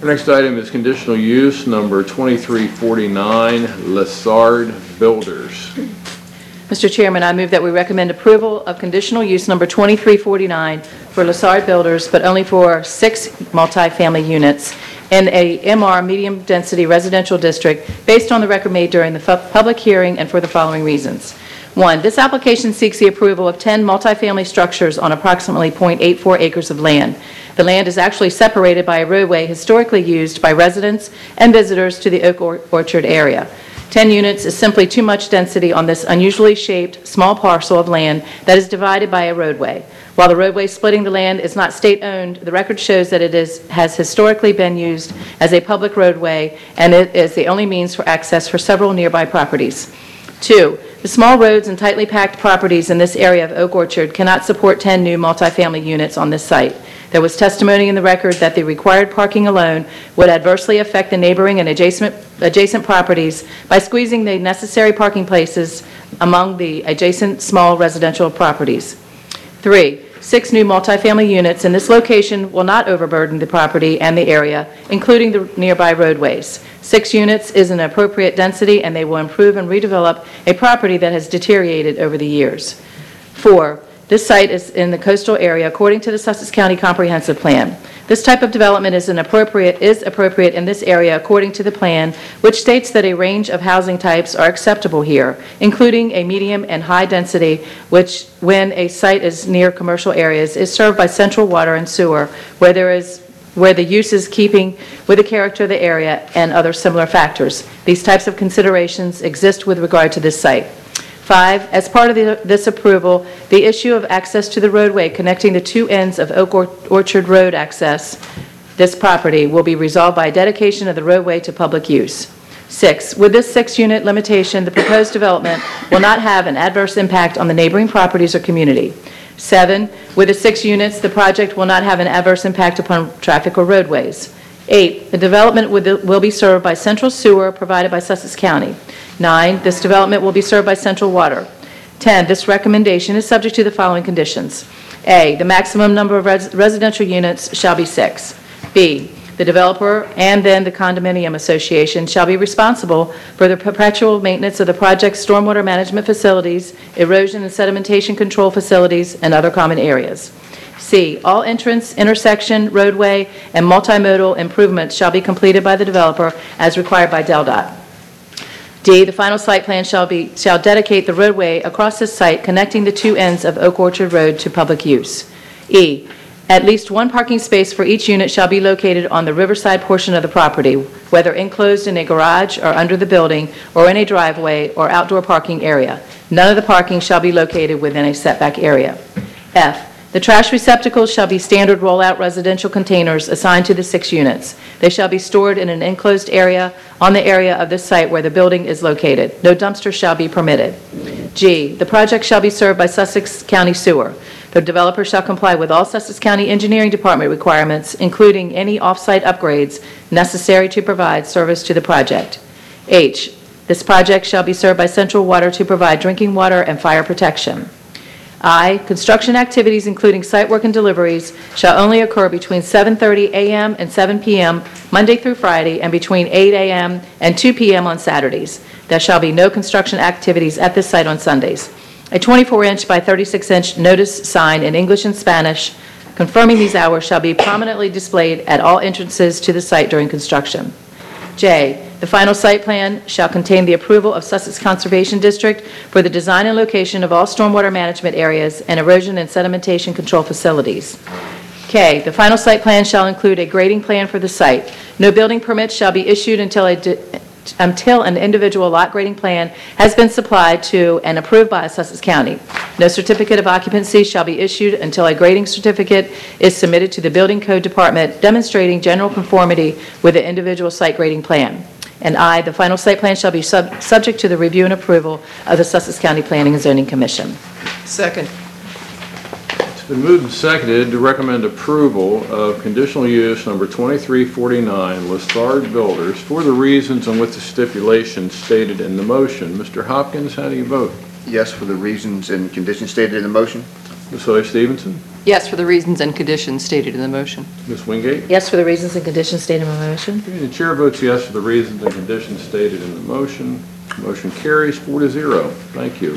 Our next item is conditional use number 2349, Lessard Builders. Mr. Chairman, I move that we recommend approval of conditional use number 2349 for Lessard Builders, but only for 6 multifamily units in a MR medium density residential district based on the record made during the public hearing and for the following reasons. 1, this application seeks the approval of 10 multifamily structures on approximately 0.84 acres of land. The land is actually separated by a roadway historically used by residents and visitors to the Oak Orchard area. 10 units is simply too much density on this unusually shaped small parcel of land that is divided by a roadway. While the roadway splitting the land is not state-owned, the record shows that it has historically been used as a public roadway, and it is the only means for access for several nearby properties. 2, the small roads and tightly packed properties in this area of Oak Orchard cannot support 10 new multifamily units on this site. There was testimony in the record that the required parking alone would adversely affect the neighboring and adjacent properties by squeezing the necessary parking places among the adjacent small residential properties. 3, 6 new multifamily units in this location will not overburden the property and the area, including the nearby roadways. 6 units is an appropriate density, and they will improve and redevelop a property that has deteriorated over the years. 4, this site is in the coastal area according to the Sussex County Comprehensive Plan. This type of development is appropriate in this area according to the plan, which states that a range of housing types are acceptable here, including a medium and high density, which, when a site is near commercial areas, is served by central water and sewer, where the use is keeping with the character of the area and other similar factors. These types of considerations exist with regard to this site. 5, as part of this approval, the issue of access to the roadway connecting the 2 ends of Oak Orchard Road access this property will be resolved by a dedication of the roadway to public use. 6, with this 6-unit limitation, the proposed development will not have an adverse impact on the neighboring properties or community. 7, with the 6 units, the project will not have an adverse impact upon traffic or roadways. 8, the development will be served by central sewer provided by Sussex County. 9, this development will be served by central water. 10, this recommendation is subject to the following conditions. A, the maximum number of residential units shall be 6. B, the developer and then the condominium association shall be responsible for the perpetual maintenance of the project's stormwater management facilities, erosion and sedimentation control facilities, and other common areas. C, all entrance, intersection, roadway, and multimodal improvements shall be completed by the developer as required by DelDOT. D, the final site plan shall dedicate the roadway across this site connecting the 2 ends of Oak Orchard Road to public use. E, at least 1 parking space for each unit shall be located on the riverside portion of the property, whether enclosed in a garage or under the building or in a driveway or outdoor parking area. None of the parking shall be located within a setback area. F, the trash receptacles shall be standard rollout residential containers assigned to the 6 units. They shall be stored in an enclosed area on the area of this site where the building is located. No dumpsters shall be permitted. G, the project shall be served by Sussex County Sewer. The developer shall comply with all Sussex County Engineering Department requirements, including any off-site upgrades necessary to provide service to the project. H, this project shall be served by central water to provide drinking water and fire protection. I, construction activities including site work and deliveries shall only occur between 7:30 a.m. and 7 p.m. Monday through Friday and between 8 a.m. and 2 p.m. on Saturdays. There shall be no construction activities at this site on Sundays. A 24-inch by 36-inch notice sign in English and Spanish confirming these hours shall be prominently displayed at all entrances to the site during construction. J, the final site plan shall contain the approval of Sussex Conservation District for the design and location of all stormwater management areas and erosion and sedimentation control facilities. K, the final site plan shall include a grading plan for the site. No building permits shall be issued until an individual lot grading plan has been supplied to and approved by Sussex County. No certificate of occupancy shall be issued until a grading certificate is submitted to the Building Code Department demonstrating general conformity with the individual site grading plan. And I, the final site plan shall be subject to the review and approval of the Sussex County Planning and Zoning Commission. Second. It's been moved and seconded to recommend approval of conditional use number 2349, Lessard Builders, for the reasons and with the stipulations stated in the motion. Mr. Hopkins, how do you vote? Yes, for the reasons and conditions stated in the motion. Ms. Hoy Stevenson? Yes, for the reasons and conditions stated in the motion. Ms. Wingate? Yes, for the reasons and conditions stated in my motion. The chair votes yes for the reasons and conditions stated in the motion. Motion carries 4-0. Thank you.